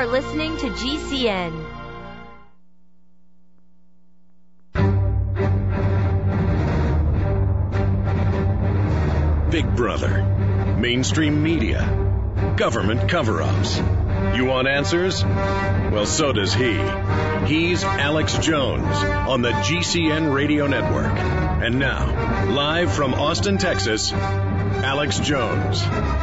are listening to GCN. Big Brother, mainstream media, government cover-ups. You want answers? Well, so does he. He's Alex Jones on the GCN Radio Network. And now, live from Austin, Texas, Alex Jones.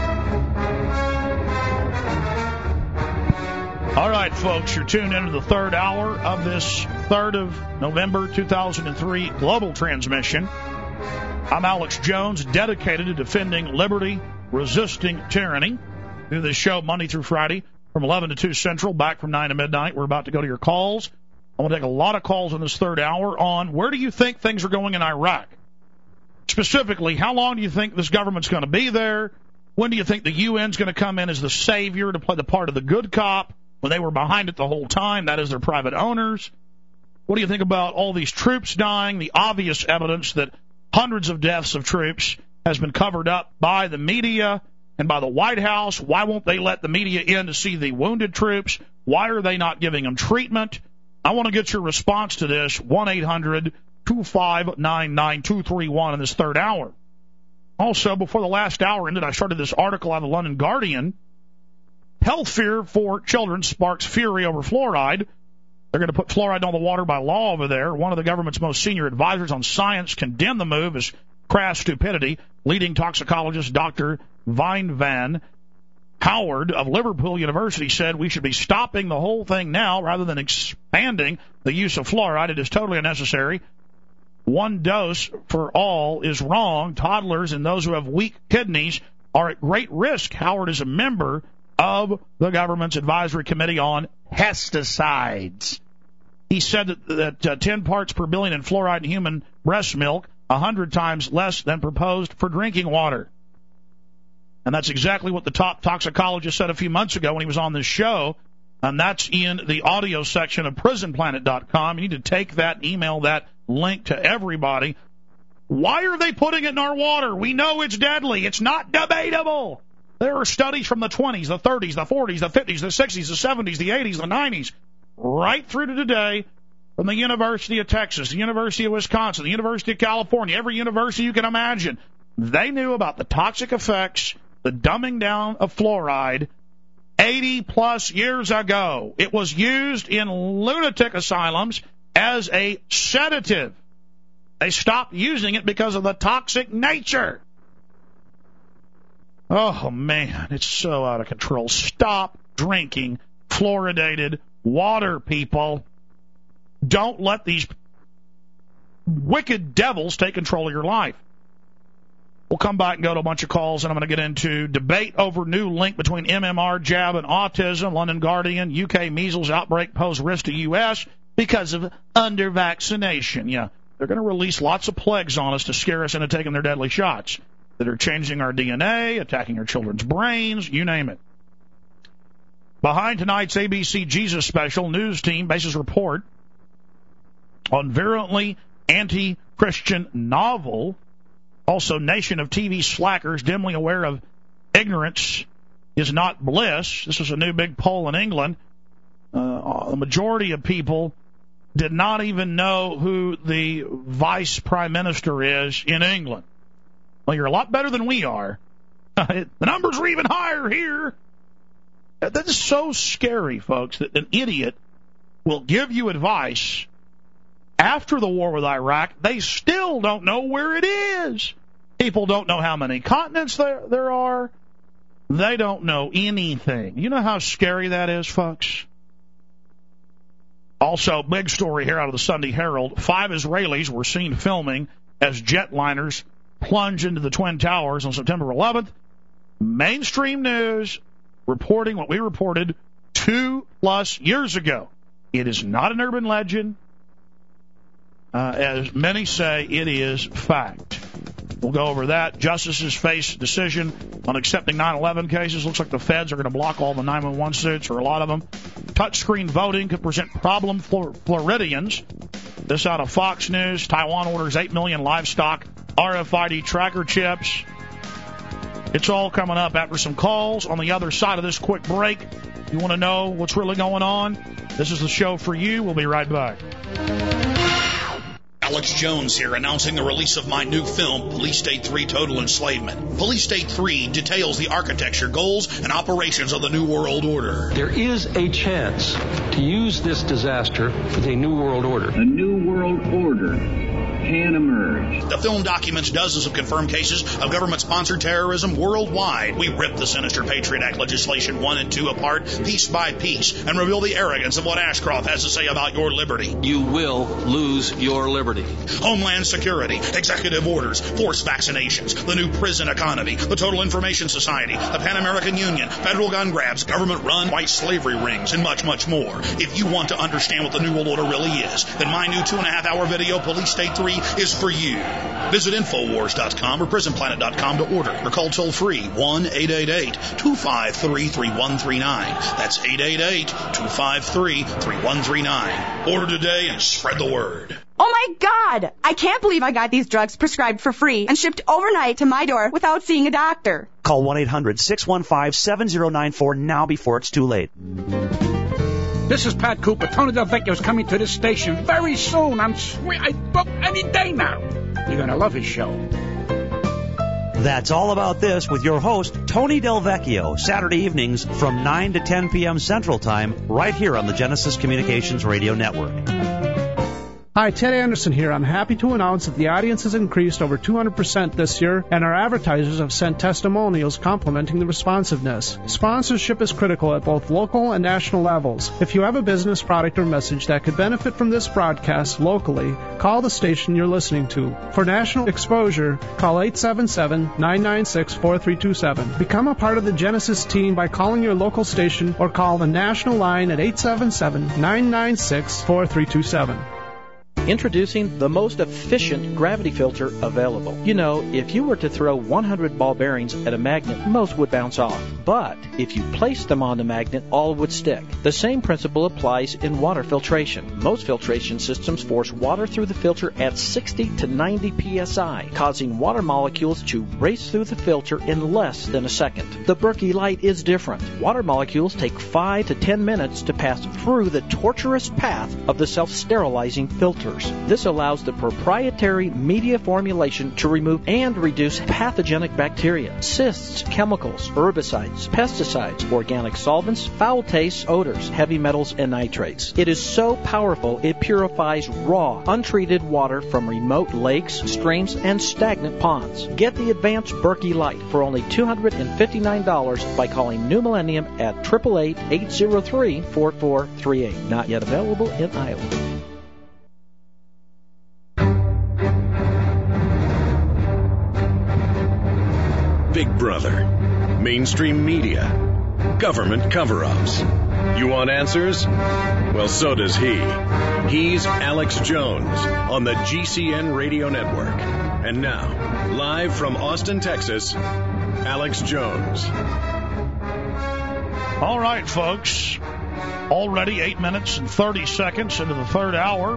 All right, folks, you're tuned into the third hour of this 3rd of November 2003 global transmission. I'm Alex Jones, dedicated to defending liberty, resisting tyranny. Do this show Monday through Friday from 11 to 2 Central, back from 9 to midnight. We're about to go to your calls. I want to take a lot of calls in this third hour on where do you think things are going in Iraq? Specifically, how long do you think this government's going to be there? When do you think the UN's going to come in as the savior to play the part of the good cop when they were behind it the whole time? That is, their private owners. What do you think about all these troops dying, the obvious evidence that hundreds of deaths of troops has been covered up by the media and by the White House? Why won't they let the media in to see the wounded troops? Why are they not giving them treatment? I want to get your response to this, 1-800-259-9231 in this third hour. Also, before the last hour ended, I started this article out of the London Guardian. Health fear for children sparks fury over fluoride. They're going to put fluoride on the water by law over there. One of the government's most senior advisors on science condemned the move as crass stupidity. Leading toxicologist Dr. Vine Van Howard of Liverpool University said we should be stopping the whole thing now rather than expanding the use of fluoride. It is totally unnecessary. One dose for all is wrong. Toddlers and those who have weak kidneys are at great risk. Howard is a member of the government's advisory committee on pesticides. He said that 10 parts per billion in fluoride in human breast milk, 100 times less than proposed for drinking water. And that's exactly what the top toxicologist said a few months ago when he was on this show, and that's in the audio section of prisonplanet.com. You need to take that, email that link to everybody. Why are they putting it in our water? We know it's deadly. It's not debatable. There are studies from the 20s, the 30s, the 40s, the 50s, the 60s, the 70s, the 80s, the 90s, right through to today, from the University of Texas, the University of Wisconsin, the University of California, every university you can imagine. They knew about the toxic effects, the dumbing down of fluoride 80-plus years ago. It was used in lunatic asylums as a sedative. They stopped using it because of the toxic nature. Oh, man, it's so out of control. Stop drinking fluoridated water, people. Don't let these wicked devils take control of your life. We'll come back and go to a bunch of calls, and I'm going to get into debate over new link between MMR, jab, and autism. London Guardian, UK measles outbreak pose risk to U.S. because of under-vaccination. Yeah, they're going to release lots of plagues on us to scare us into taking their deadly shots that are changing our DNA, attacking our children's brains, you name it. Behind tonight's ABC Jesus special, news team bases report on virulently anti-Christian novel. Also, nation of TV slackers dimly aware of ignorance is not bliss. This was a new big poll in England. The majority of people did not even know who the vice prime minister is in England. Well, you're a lot better than we are. The numbers are even higher here. That is so scary, folks, that an idiot will give you advice after the war with Iraq. They still don't know where it is. People don't know how many continents there are. They don't know anything. You know how scary that is, folks? Also, big story here out of the Sunday Herald. 5 Israelis were seen filming as jetliners plunge into the Twin Towers on September 11th. Mainstream news reporting what we reported 2+ years ago. It is not an urban legend. As many say, it is fact. We'll go over that. Justices face decision on accepting 9/11 cases. Looks like the feds are going to block all the 911 suits, or a lot of them. Touchscreen voting could present problem for Floridians. This out of Fox News. Taiwan orders 8 million livestock RFID tracker chips. It's all coming up after some calls. On the other side of this quick break, You want to know what's really going on? This is the show for you. We'll be right back. Alex Jones here, announcing the release of my new film, Police State 3 Total Enslavement. Police State 3 details the architecture, goals, and operations of the New World Order. There is a chance to use this disaster for the New World Order. A New World Order can emerge. The film documents dozens of confirmed cases of government-sponsored terrorism worldwide. We rip the sinister Patriot Act legislation 1 and 2 apart, piece by piece, and reveal the arrogance of what Ashcroft has to say about your liberty. You will lose your liberty. Homeland Security, executive orders, forced vaccinations, the new prison economy, the Total Information Society, the Pan American Union, federal gun grabs, government-run white slavery rings, and much, much more. If you want to understand what the New World Order really is, then my new 2.5-hour video, Police State 3, is for you. Visit Infowars.com or PrisonPlanet.com to order or call toll-free 1-888-253-3139. That's 888-253-3139. Order today and spread the word. Oh my God! I can't believe I got these drugs prescribed for free and shipped overnight to my door without seeing a doctor. Call 1-800-615-7094 now before it's too late. This is Pat Cooper. Tony Del Vecchio is coming to this station very soon. I book any day now. You're going to love his show. That's all about this with your host, Tony Del Vecchio, Saturday evenings from 9 to 10 p.m. Central Time, right here on the Genesis Communications Radio Network. Hi, Ted Anderson here. I'm happy to announce that the audience has increased over 200% this year, and our advertisers have sent testimonials complimenting the responsiveness. Sponsorship is critical at both local and national levels. If you have a business, product, or message that could benefit from this broadcast locally, call the station you're listening to. For national exposure, call 877-996-4327. Become a part of the Genesis team by calling your local station or call the national line at 877-996-4327. Introducing the most efficient gravity filter available. You know, if you were to throw 100 ball bearings at a magnet, most would bounce off. But if you place them on the magnet, all would stick. The same principle applies in water filtration. Most filtration systems force water through the filter at 60 to 90 psi, causing water molecules to race through the filter in less than a second. The Berkey Light is different. Water molecules take 5 to 10 minutes to pass through the tortuous path of the self-sterilizing filter. This allows the proprietary media formulation to remove and reduce pathogenic bacteria, cysts, chemicals, herbicides, pesticides, organic solvents, foul tastes, odors, heavy metals, and nitrates. It is so powerful it purifies raw, untreated water from remote lakes, streams, and stagnant ponds. Get the advanced Berkey Light for only $259 by calling New Millennium at 888-803-4438. Not yet available in Iowa. Big Brother, mainstream media, government cover-ups. You want answers? Well, so does he. He's Alex Jones on the GCN Radio Network. And now, live from Austin, Texas, Alex Jones. All right, folks. Already 8 minutes and 30 seconds into the third hour.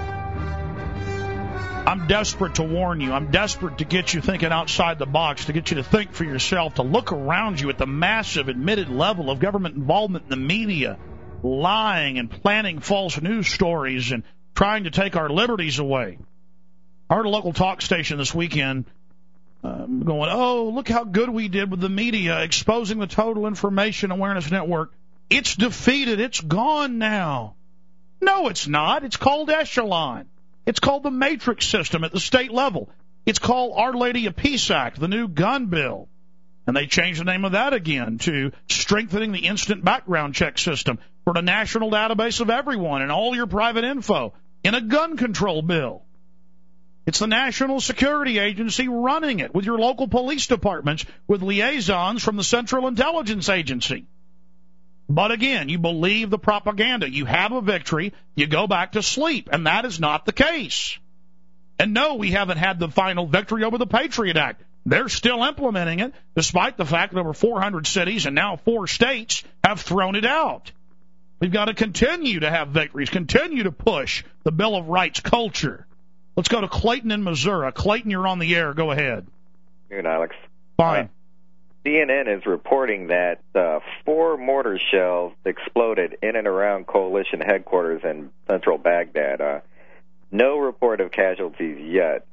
I'm desperate to warn you. I'm desperate to get you thinking outside the box, to get you to think for yourself, to look around you at the massive admitted level of government involvement in the media, lying and planning false news stories and trying to take our liberties away. I heard a local talk station this weekend going, oh, look how good we did with the media exposing the Total Information Awareness Network. It's defeated. It's gone now. No, it's not. It's called Echelon. It's called the Matrix system at the state level. It's called Our Lady of Peace Act, the new gun bill. And they changed the name of that again to Strengthening the Instant Background Check System for the national database of everyone and all your private info in a gun control bill. It's the National Security Agency running it with your local police departments with liaisons from the Central Intelligence Agency. But again, you believe the propaganda. You have a victory. You go back to sleep. And that is not the case. And no, we haven't had the final victory over the Patriot Act. They're still implementing it, despite the fact that over 400 cities and now 4 states have thrown it out. We've got to continue to have victories, continue to push the Bill of Rights culture. Let's go to Clayton in Missouri. Clayton, you're on the air. Go ahead. Good, Alex. Fine. CNN is reporting that 4 mortar shells exploded in and around coalition headquarters in central Baghdad. No report of casualties yet.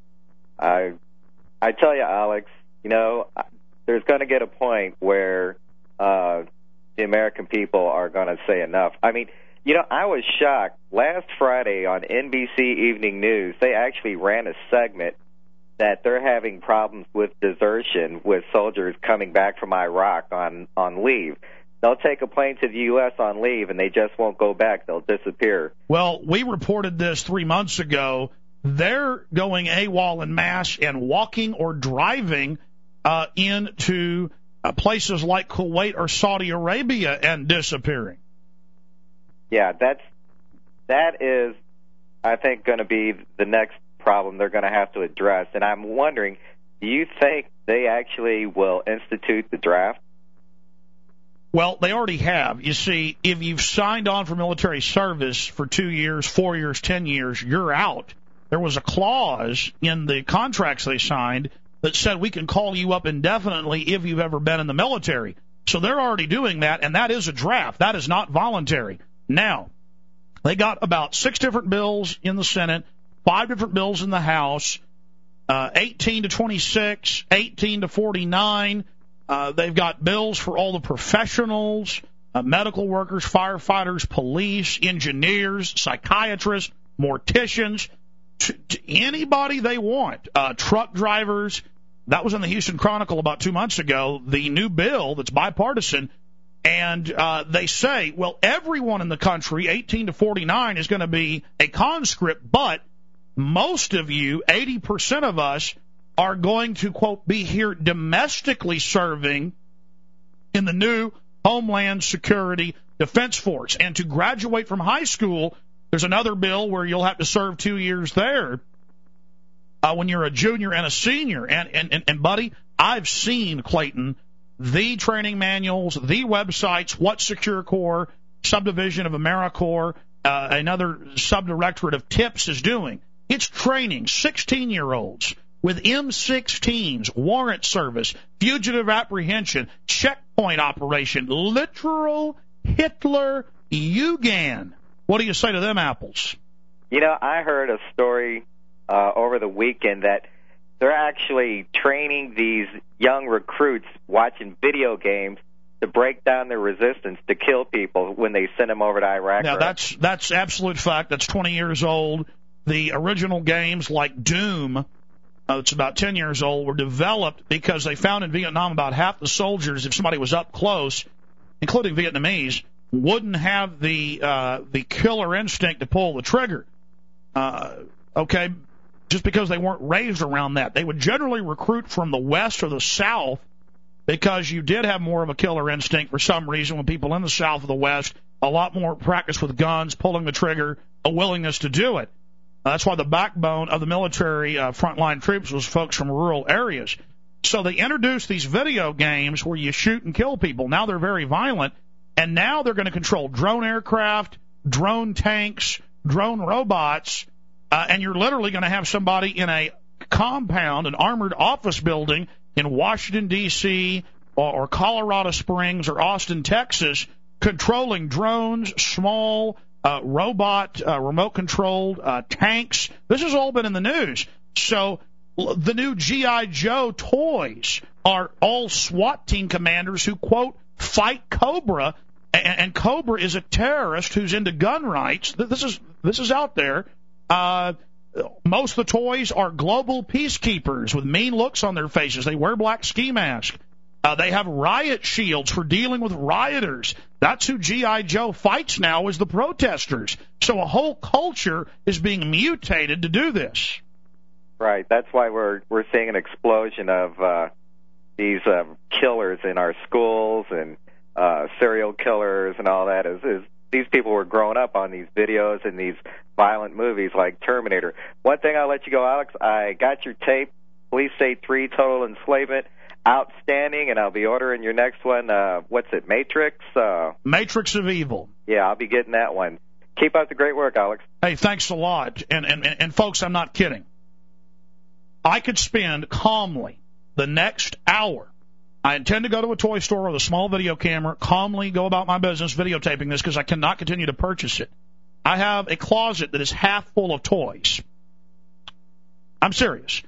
I tell you, Alex, there's going to get a point where the American people are going to say enough. I mean, I was shocked. Last Friday on NBC Evening News, they actually ran a segment that they're having problems with desertion with soldiers coming back from Iraq on leave. They'll take a plane to the U.S. on leave, and they just won't go back. They'll disappear. Well, we reported this 3 months ago. They're going AWOL en masse and walking or driving into places like Kuwait or Saudi Arabia and disappearing. Yeah, that is, I think, going to be the next problem they're going to have to address. And I'm wondering, do you think they actually will institute the draft? Well, they already have. You see, if you've signed on for military service for 2 years, 4 years, 10 years, you're out. There was a clause in the contracts they signed that said we can call you up indefinitely if you've ever been in the military. So they're already doing that, and that is a draft. That is not voluntary. Now, they got about 6 different bills in the Senate, 5 different bills in the House, 18 to 26, 18 to 49. They've got bills for all the professionals, medical workers, firefighters, police, engineers, psychiatrists, morticians, anybody they want, truck drivers. That was in the Houston Chronicle about 2 months ago, the new bill that's bipartisan. And they say, well, everyone in the country, 18 to 49, is going to be a conscript, but most of you, 80% of us, are going to, quote, be here domestically serving in the new Homeland Security Defense Force. And to graduate from high school, there's another bill where you'll have to serve 2 years there when you're a junior and a senior. And buddy, I've seen, Clayton, the training manuals, the websites, what Secure Corps, subdivision of AmeriCorps, another subdirectorate of TIPS is doing. It's training 16-year-olds with M16s, warrant service, fugitive apprehension, checkpoint operation, literal Hitler Yugan. What do you say to them apples? I heard a story over the weekend that they're actually training these young recruits watching video games to break down their resistance to kill people when they send them over to Iraq. Now, that's absolute fact. That's 20 years old. The original games like Doom, it's about 10 years old, were developed because they found in Vietnam about half the soldiers, if somebody was up close, including Vietnamese, wouldn't have the killer instinct to pull the trigger. Okay, just because they weren't raised around that. They would generally recruit from the West or the South because you did have more of a killer instinct for some reason when people in the South or the West, a lot more practice with guns, pulling the trigger, a willingness to do it. That's why the backbone of the military frontline troops was folks from rural areas. So they introduced these video games where you shoot and kill people. Now they're very violent, and now they're going to control drone aircraft, drone tanks, drone robots, and you're literally going to have somebody in a compound, an armored office building in Washington, D.C., or Colorado Springs or Austin, Texas, controlling drones, small robot, remote-controlled tanks. This has all been in the news. So the new G.I. Joe toys are all SWAT team commanders who, quote, fight Cobra, and Cobra is a terrorist who's into gun rights. This is out there. Most of the toys are global peacekeepers with mean looks on their faces. They wear black ski masks. They have riot shields for dealing with rioters. That's who G.I. Joe fights now, is the protesters. So a whole culture is being mutated to do this. Right. That's why we're seeing an explosion of these killers in our schools and serial killers and all that. Is these people were growing up on these videos and these violent movies like Terminator. One thing, I'll let you go, Alex. I got your tape, Police State 3, Total Enslavement. Outstanding, and I'll be ordering your next one. What's it, Matrix? Matrix of Evil. Yeah, I'll be getting that one. Keep up the great work, Alex. Hey, thanks a lot. And folks, I'm not kidding. I could spend calmly the next hour I intend to go to a toy store with a small video camera, calmly go about my business videotaping this because I cannot continue to purchase it. I have a closet that is half full of toys. I'm serious.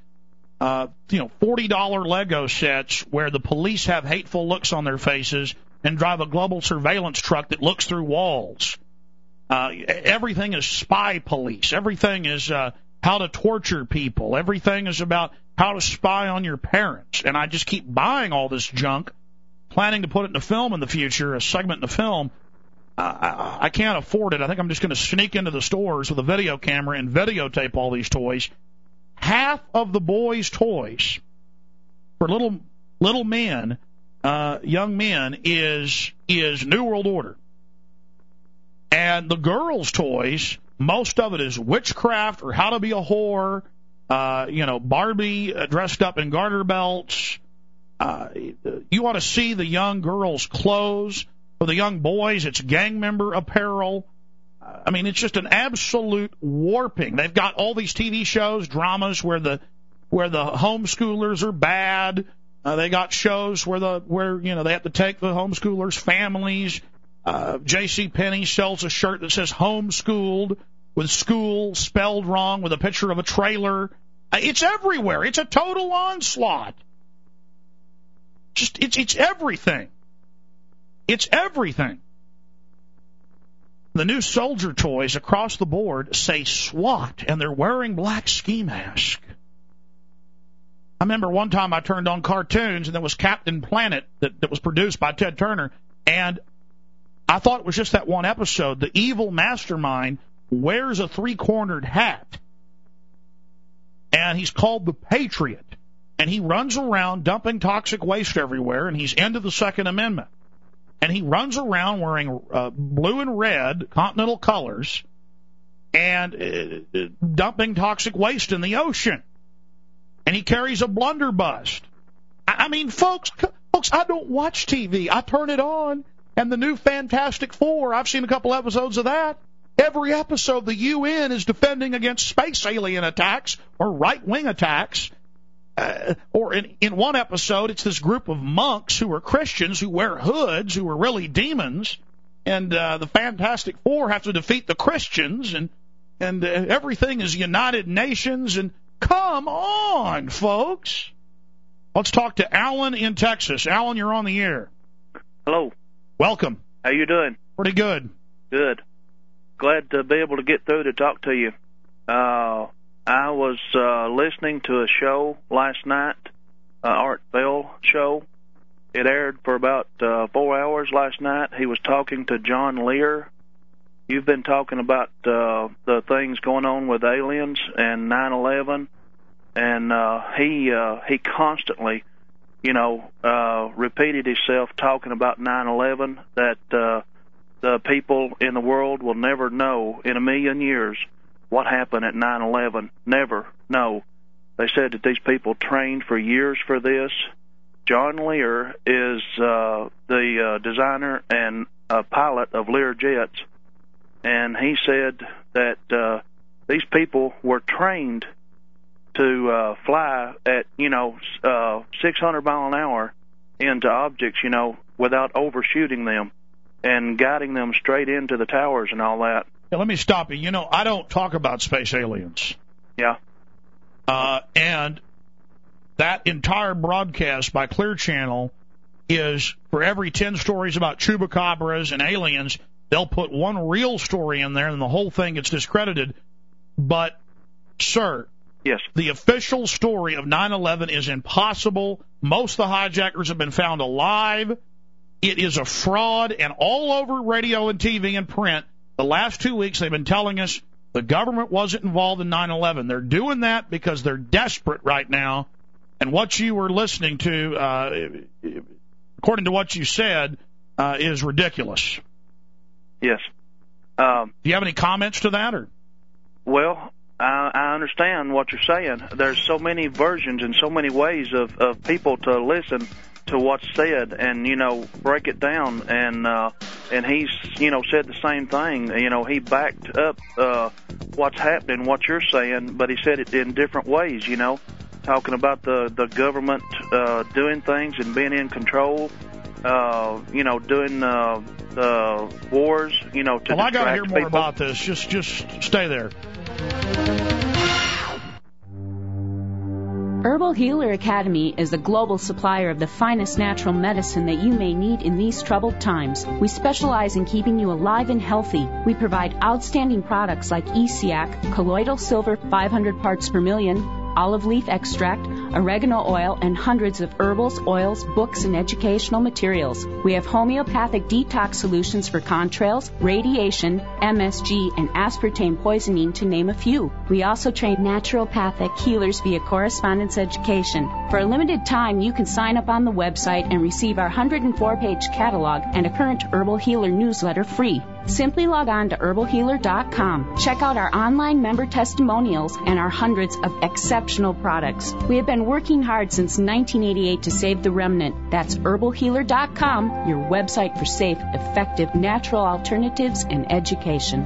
$40 Lego sets where the police have hateful looks on their faces and drive a global surveillance truck that looks through walls. Everything is spy police. Everything is how to torture people. Everything is about how to spy on your parents. And I just keep buying all this junk, planning to put it in a film in the future, a segment in the film. I can't afford it. I think I'm just going to sneak into the stores with a video camera and videotape all these toys. Half of the boys' toys for little men, young men, is New World Order. And the girls' toys, most of it is witchcraft or how to be a whore, Barbie dressed up in garter belts. You want to see the young girls' clothes. For the young boys, it's gang member apparel. It's just an absolute warping. They've got all these TV shows, dramas where the homeschoolers are bad. They got shows where they have to take the homeschoolers' families. JCPenney sells a shirt that says homeschooled with school spelled wrong with a picture of a trailer. It's everywhere. It's a total onslaught. It's everything. It's everything. The new soldier toys across the board say SWAT, and they're wearing black ski masks. I remember one time I turned on cartoons, and there was Captain Planet that was produced by Ted Turner, and I thought it was just that one episode. The evil mastermind wears a three-cornered hat, and he's called the Patriot, and he runs around dumping toxic waste everywhere, and he's into the Second Amendment. And he runs around wearing blue and red continental colors and dumping toxic waste in the ocean. And he carries a blunderbuss. Folks, I don't watch TV. I turn it on, and the new Fantastic Four, I've seen a couple episodes of that. Every episode, the UN is defending against space alien attacks or right-wing attacks. Or in one episode, it's this group of monks who are Christians who wear hoods, who are really demons, and the Fantastic Four have to defeat the Christians, and everything is United Nations. And come on, folks. Let's talk to Alan in Texas. Alan, you're on the air. Hello. Welcome. How you doing? Pretty good. Good. Glad to be able to get through to talk to you. I was listening to a show last night, Art Bell show. It aired for about 4 hours last night. He was talking to John Lear. You've been talking about the things going on with aliens and 9/11, and he constantly, repeated himself talking about 9/11, that the people in the world will never know in a million years what happened at 9/11. Never know. They said that these people trained for years for this. John Lear is the designer and pilot of Lear jets, and he said that these people were trained to fly at 600 mile an hour into objects, without overshooting them and guiding them straight into the towers and all that. Yeah, let me stop you. I don't talk about space aliens. Yeah. And that entire broadcast by Clear Channel is, for every 10 stories about chupacabras and aliens, they'll put one real story in there and the whole thing gets discredited. But, sir, yes, the official story of 9/11 is impossible. Most of the hijackers have been found alive. It is a fraud, and all over radio and TV and print, the last 2 weeks they've been telling us the government wasn't involved in 9/11. They're doing that because they're desperate right now. And what you were listening to, according to what you said, is ridiculous. Yes. Do you have any comments to that? Or? Well, I understand what you're saying. There's so many versions and so many ways of people to listen to what's said and, break it down. And he's, said the same thing. He backed up what's happening, what you're saying, but he said it in different ways, talking about the government doing things and being in control. Doing the wars. To well, I got to hear more people. about this. Just stay there. Herbal Healer Academy is a global supplier of the finest natural medicine that you may need in these troubled times. We specialize in keeping you alive and healthy. We provide outstanding products like ESEAC, colloidal silver 500 parts per million, olive leaf extract, oregano oil, and hundreds of herbals, oils, books, and educational materials. We have homeopathic detox solutions for contrails, radiation, MSG, and aspartame poisoning, to name a few. We also train naturopathic healers via correspondence education. For a limited time, you can sign up on the website and receive our 104-page catalog and a current Herbal Healer newsletter free. Simply log on to herbalhealer.com. Check out our online member testimonials and our hundreds of exceptional products. We have been working hard since 1988 to save the remnant. That's herbalhealer.com, your website for safe, effective, natural alternatives and education.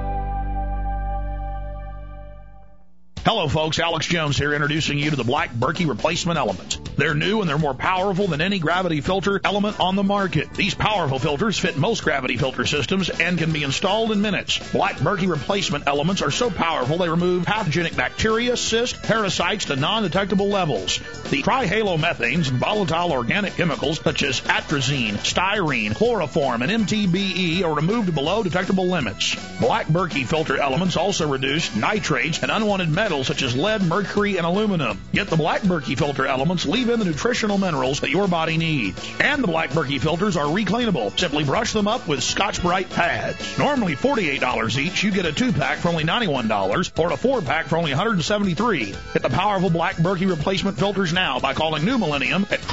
Hello, folks. Alex Jones here, introducing you to the Black Berkey Replacement Element. They're new and they're more powerful than any gravity filter element on the market. These powerful filters fit most gravity filter systems and can be installed in minutes. Black Berkey Replacement Elements are so powerful they remove pathogenic bacteria, cysts, parasites to non-detectable levels. The trihalomethanes and volatile organic chemicals such as atrazine, styrene, chloroform, and MTBE are removed below detectable limits. Black Berkey filter elements also reduce nitrates and unwanted metals such as lead, mercury, and aluminum. Get the Black Berkey filter elements, leave in the nutritional minerals that your body needs. And the Black Berkey filters are recleanable. Simply brush them up with Scotch-Brite pads. Normally $48 each, you get a 2-pack for only $91 or a 4-pack for only $173. Get the powerful Black Berkey replacement filters now by calling New Millennium at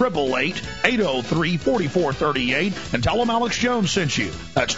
888-803-4438 and tell them Alex Jones sent you. That's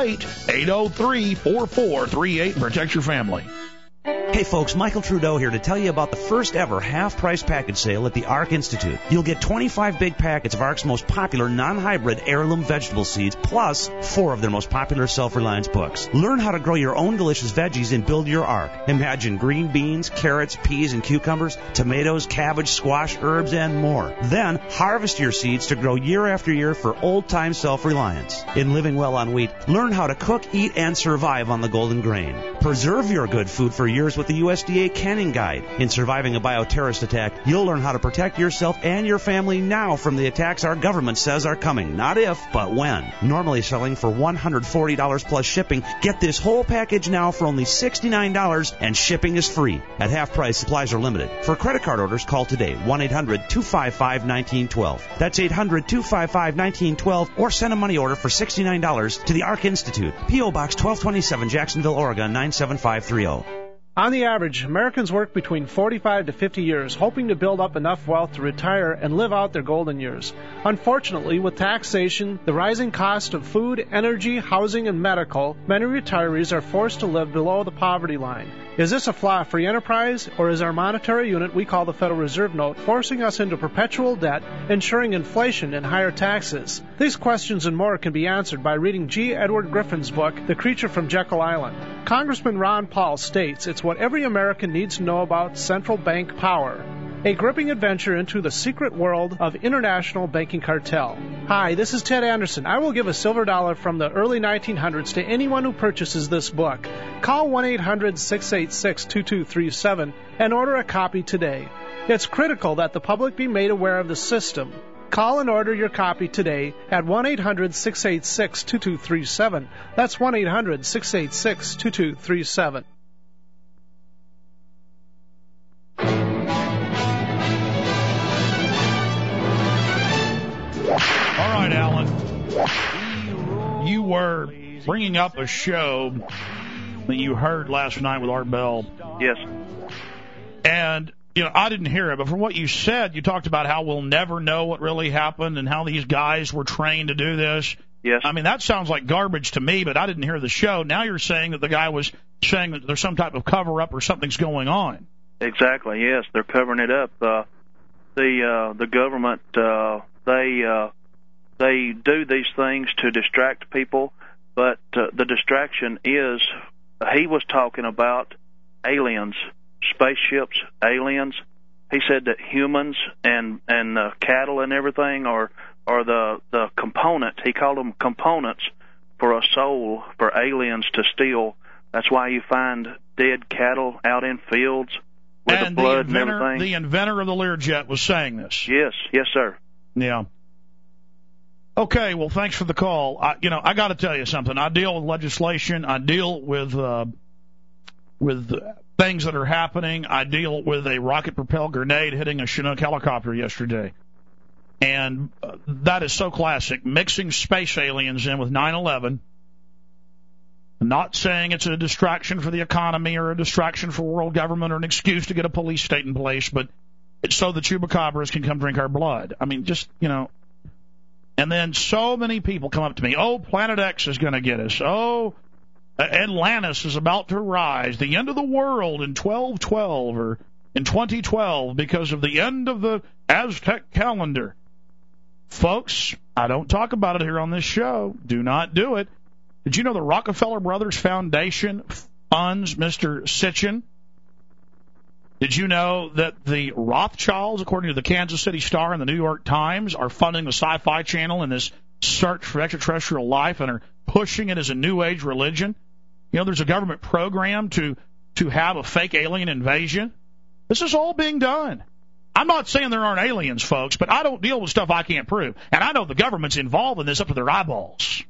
888-803-4438 and protect your family. Hey folks, Michael Trudeau here to tell you about the first ever half-price package sale at the ARC Institute. You'll get 25 big packets of ARC's most popular non-hybrid heirloom vegetable seeds, plus 4 of their most popular self-reliance books. Learn how to grow your own delicious veggies and build your ARC. Imagine green beans, carrots, peas, and cucumbers, tomatoes, cabbage, squash, herbs, and more. Then harvest your seeds to grow year after year for old-time self-reliance. In living well on wheat, learn how to cook, eat, and survive on the golden grain. Preserve your good food for years with the USDA Canning Guide. In surviving a bioterrorist attack, you'll learn how to protect yourself and your family now from the attacks our government says are coming. Not if, but when. Normally selling for $140 plus shipping, get this whole package now for only $69 and shipping is free. At half price, supplies are limited. For credit card orders, call today, 1-800-255-1912. That's 800-255-1912, or send a money order for $69 to the ARC Institute, P.O. Box 1227, Jacksonville, Oregon, 97530. On the average, Americans work between 45 to 50 years, hoping to build up enough wealth to retire and live out their golden years. Unfortunately, with taxation, the rising cost of food, energy, housing, and medical, many retirees are forced to live below the poverty line. Is this a flaw free enterprise, or is our monetary unit we call the Federal Reserve Note forcing us into perpetual debt, ensuring inflation and higher taxes? These questions and more can be answered by reading G. Edward Griffin's book, The Creature from Jekyll Island. Congressman Ron Paul states it's what every American needs to know about central bank power. A gripping adventure into the secret world of international banking cartel. Hi, this is Ted Anderson. I will give a silver dollar from the early 1900s to anyone who purchases this book. Call 1-800-686-2237 and order a copy today. It's critical that the public be made aware of the system. Call and order your copy today at 1-800-686-2237. That's 1-800-686-2237. All right, Alan. You were bringing up a show that you heard last night with Art Bell. Yes. And, I didn't hear it, but from what you said, you talked about how we'll never know what really happened and how these guys were trained to do this. Yes. I mean, that sounds like garbage to me, but I didn't hear the show. Now you're saying that the guy was saying that there's some type of cover-up or something's going on. Exactly, yes. They're covering it up. The government, they do these things to distract people, but the distraction is, he was talking about aliens, spaceships, aliens. he said that humans and cattle and everything are the components. He called them components for a soul for aliens to steal. That's why you find dead cattle out in fields with the blood and everything. The inventor of the Learjet was saying this. Yes, sir. Yeah. Okay, well, thanks for the call. I got to tell you something. I deal with legislation. I deal with things that are happening. I deal with a rocket-propelled grenade hitting a Chinook helicopter yesterday. And that is so classic. Mixing space aliens in with 9/11. Not saying it's a distraction for the economy or a distraction for world government or an excuse to get a police state in place, but it's so the chupacabras can come drink our blood. I mean, just, And then so many people come up to me, oh, Planet X is going to get us. Oh, Atlantis is about to rise. The end of the world in 1212 or in 2012 because of the end of the Aztec calendar. Folks, I don't talk about it here on this show. Do not do it. Did you know the Rockefeller Brothers Foundation funds Mr. Sitchin? Did you know that the Rothschilds, according to the Kansas City Star and the New York Times, are funding the Sci-Fi Channel in this search for extraterrestrial life and are pushing it as a New Age religion? There's a government program to have a fake alien invasion. This is all being done. I'm not saying there aren't aliens, folks, but I don't deal with stuff I can't prove. And I know the government's involved in this up to their eyeballs.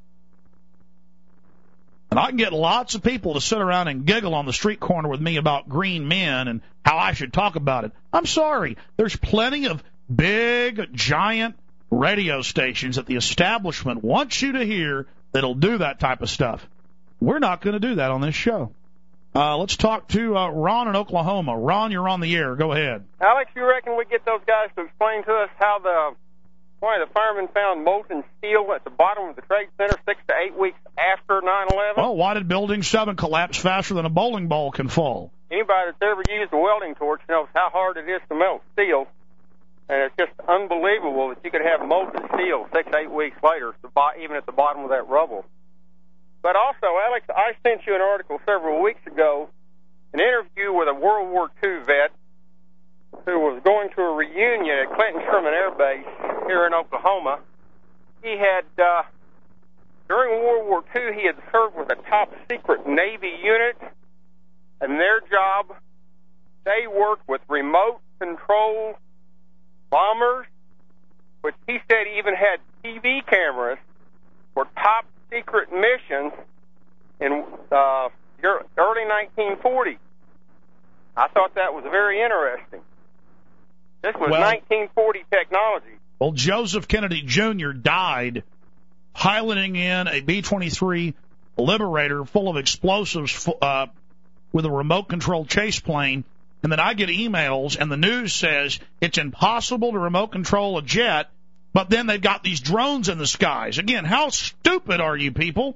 And I can get lots of people to sit around and giggle on the street corner with me about green men and how I should talk about it. I'm sorry. There's plenty of big, giant radio stations that the establishment wants you to hear that'll do that type of stuff. We're not going to do that on this show. Let's talk to Ron in Oklahoma. Ron, you're on the air. Go ahead. Alex, you reckon we get those guys to explain to us how one of the firemen found molten steel at the bottom of the Trade Center 6 to 8 weeks after 9/11? Well, why did Building 7 collapse faster than a bowling ball can fall? Anybody that's ever used a welding torch knows how hard it is to melt steel. And it's just unbelievable that you could have molten steel 6 to 8 weeks later, even at the bottom of that rubble. But also, Alex, I sent you an article several weeks ago, an interview with a World War II vet who was going to a reunion at Clinton Sherman Air Base here in Oklahoma. He had, during World War II, he had served with a top-secret Navy unit, and their job, they worked with remote-control bombers, which he said even had TV cameras for top-secret missions in early 1940. I thought that was very interesting. This was 1940 technology. Well, Joseph Kennedy Jr. died piloting in a B-23 Liberator full of explosives with a remote-controlled chase plane, and then I get emails, and the news says it's impossible to remote-control a jet, but then they've got these drones in the skies. Again, how stupid are you people?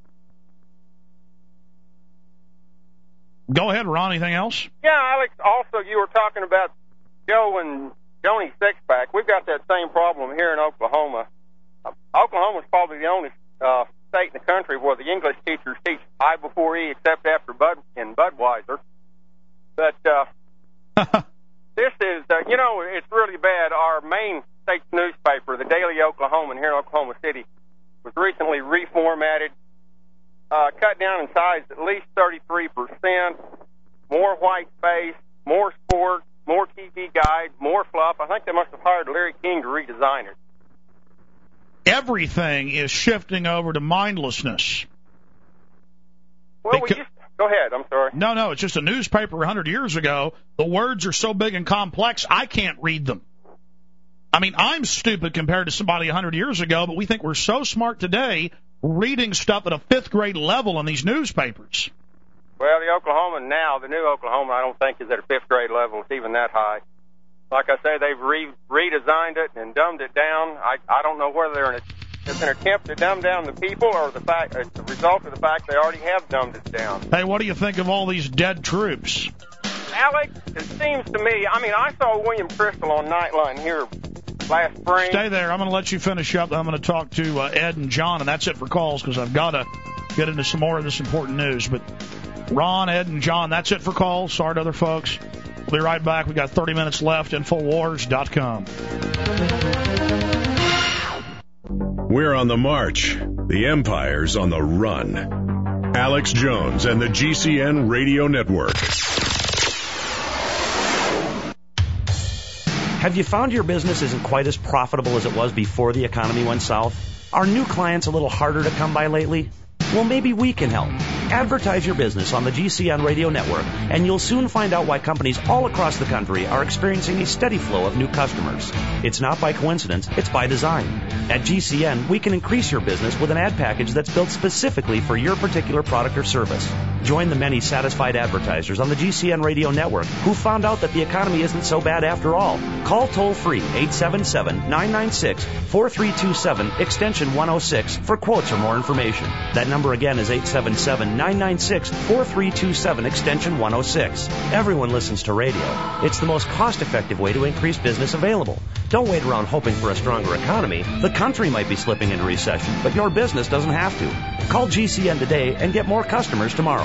Go ahead, Ron. Anything else? Yeah, Alex, also you were talking about Joe and Joni Sixpack. We've got that same problem here in Oklahoma. Oklahoma's probably the only state in the country where the English teachers teach I before E except after in Budweiser. But this is, it's really bad. Our main state newspaper, the Daily Oklahoman here in Oklahoma City, was recently reformatted, cut down in size at least 33%, more white space, more sport, more TV guide, more fluff. I think they must have hired Larry King to redesign it. Everything is shifting over to mindlessness. Well, go ahead, I'm sorry. No, it's just a newspaper 100 years ago. The words are so big and complex, I can't read them. I mean, I'm stupid compared to somebody 100 years ago, but we think we're so smart today reading stuff at a fifth grade level in these newspapers. Well, the Oklahoman now, the new Oklahoman, I don't think is at a fifth grade level. It's even that high. Like I say, they've redesigned it and dumbed it down. I don't know whether it's an attempt to dumb down the people or the result of the fact they already have dumbed it down. Hey, what do you think of all these dead troops? Alex, it seems to me, I saw William Crystal on Nightline here last spring. Stay there. I'm going to let you finish up. I'm going to talk to Ed and John, and that's it for calls because I've got to get into some more of this important news. But Ron, Ed, and John, that's it for calls. Sorry to other folks. We'll be right back. We've got 30 minutes left. Infowars.com. We're on the march. The Empire's on the run. Alex Jones and the GCN Radio Network. Have you found your business isn't quite as profitable as it was before the economy went south? Are new clients a little harder to come by lately? Well, maybe we can help. Advertise your business on the GCN Radio Network, and you'll soon find out why companies all across the country are experiencing a steady flow of new customers. It's not by coincidence, it's by design. At GCN, we can increase your business with an ad package that's built specifically for your particular product or service. Join the many satisfied advertisers on the GCN Radio Network who found out that the economy isn't so bad after all. Call toll-free 877-996-4327, extension 106 for quotes or more information. That number again is 877-996-4327, extension 106. Everyone listens to radio. It's the most cost-effective way to increase business available. Don't wait around hoping for a stronger economy. The country might be slipping into recession, but your business doesn't have to. Call GCN today and get more customers tomorrow.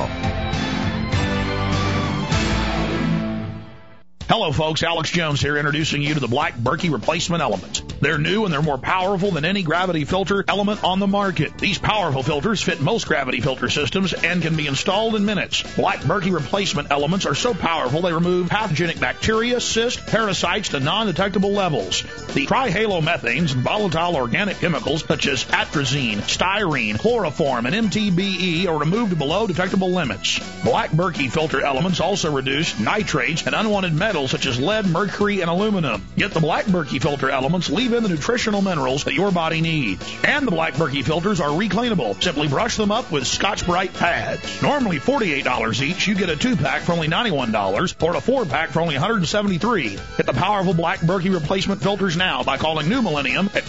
Hello, folks. Alex Jones here, introducing you to the Black Berkey replacement element. They're new and they're more powerful than any gravity filter element on the market. These powerful filters fit most gravity filter systems and can be installed in minutes. Black Berkey replacement elements are so powerful they remove pathogenic bacteria, cysts, parasites to non-detectable levels. The trihalomethanes and volatile organic chemicals such as atrazine, styrene, chloroform, and MTBE are removed below detectable limits. Black Berkey filter elements also reduce nitrates and unwanted metals such as lead, mercury, and aluminum. Get the Black Berkey filter elements, leave in the nutritional minerals that your body needs. And the Black Berkey filters are recleanable. Simply brush them up with Scotch-Brite pads. Normally $48 each, you get a 2-pack for only $91 or a 4-pack for only $173. Get the powerful Black Berkey replacement filters now by calling New Millennium at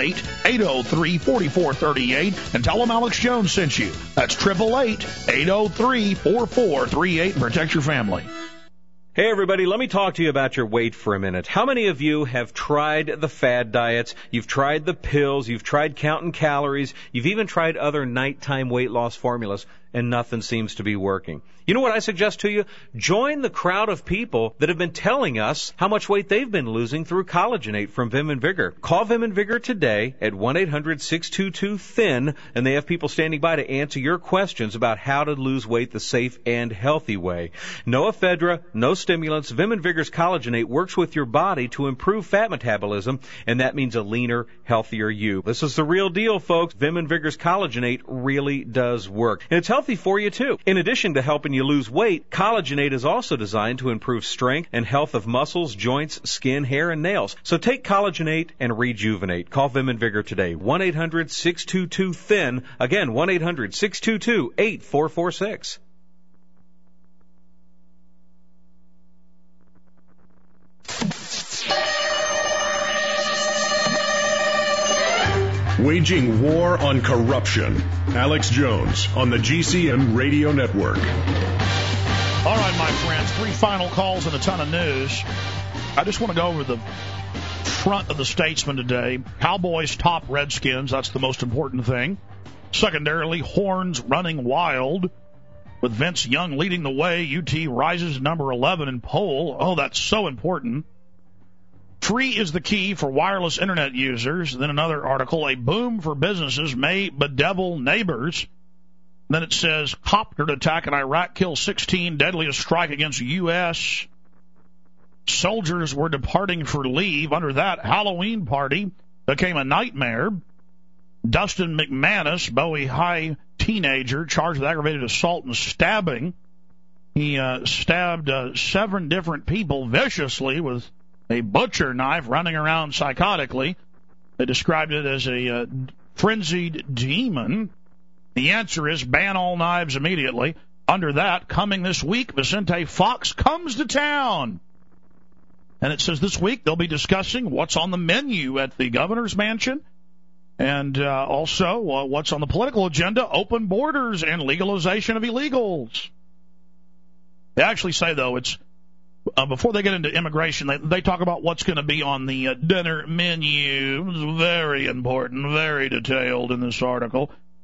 888-803-4438 and tell them Alex Jones sent you. That's 888-803-4438 and protect your family. Hey everybody, let me talk to you about your weight for a minute. How many of you have tried the fad diets? You've tried the pills, you've tried counting calories, you've even tried other nighttime weight loss formulas, and nothing seems to be working. You know what I suggest to you? Join the crowd of people that have been telling us how much weight they've been losing through Collagenate from Vim and Vigor. Call Vim and Vigor today at 1-800-622-THIN, and they have people standing by to answer your questions about how to lose weight the safe and healthy way. No ephedra, no stimulants. Vim and Vigor's Collagenate works with your body to improve fat metabolism, and that means a leaner, healthier you. This is the real deal, folks. Vim and Vigor's Collagenate really does work. And it's healthy for you, too. In addition to helping you lose weight, Collagenate is also designed to improve strength and health of muscles, joints, skin, hair, and nails. So take Collagenate and rejuvenate. Call Vim and Vigor today. 1-800-622-THIN. Again, 1-800-622-8446. Waging war on corruption. Alex Jones on the GCN Radio Network. All right, my friends, 3 final calls and a ton of news. I just want to go over the front of the Statesman today. Cowboys top Redskins, that's the most important thing. Secondarily, Horns running wild with Vince Young leading the way. UT rises to number 11 in poll. Oh, that's so important. Free is the key for wireless internet users. Then another article, a boom for businesses may bedevil neighbors. Then it says, copter attack in Iraq kills 16, deadliest strike against U.S. Soldiers were departing for leave. Under that, Halloween party became a nightmare. Dustin McManus, Bowie High teenager, charged with aggravated assault and stabbing. He stabbed 7 different people viciously with a butcher knife, running around psychotically. They described it as a frenzied demon. The answer is ban all knives immediately. Under that, coming this week, Vicente Fox comes to town. And it says this week they'll be discussing what's on the menu at the governor's mansion and also what's on the political agenda, open borders and legalization of illegals. They actually say, though, it's before they get into immigration, they talk about what's going to be on the dinner menu. It's very important, very detailed in this article.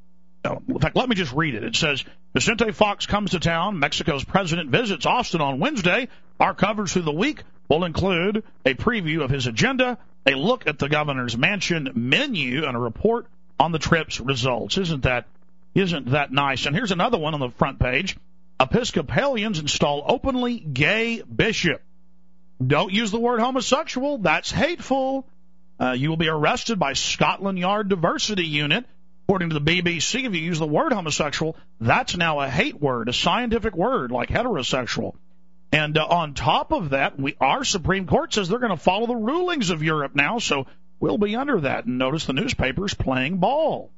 In fact, let me just read it. It says, Vicente Fox comes to town. Mexico's president visits Austin on Wednesday. Our coverage through the week will include a preview of his agenda, a look at the governor's mansion menu, and a report on the trip's results. Isn't that nice? And here's another one on the front page. Episcopalians install openly gay bishop. Don't use the word homosexual. That's hateful. You will be arrested by Scotland Yard Diversity Unit. According to the BBC, if you use the word homosexual, that's now a hate word, a scientific word like heterosexual. And on top of that, our Supreme Court says they're going to follow the rulings of Europe now, so we'll be under that. And notice the newspapers playing ball.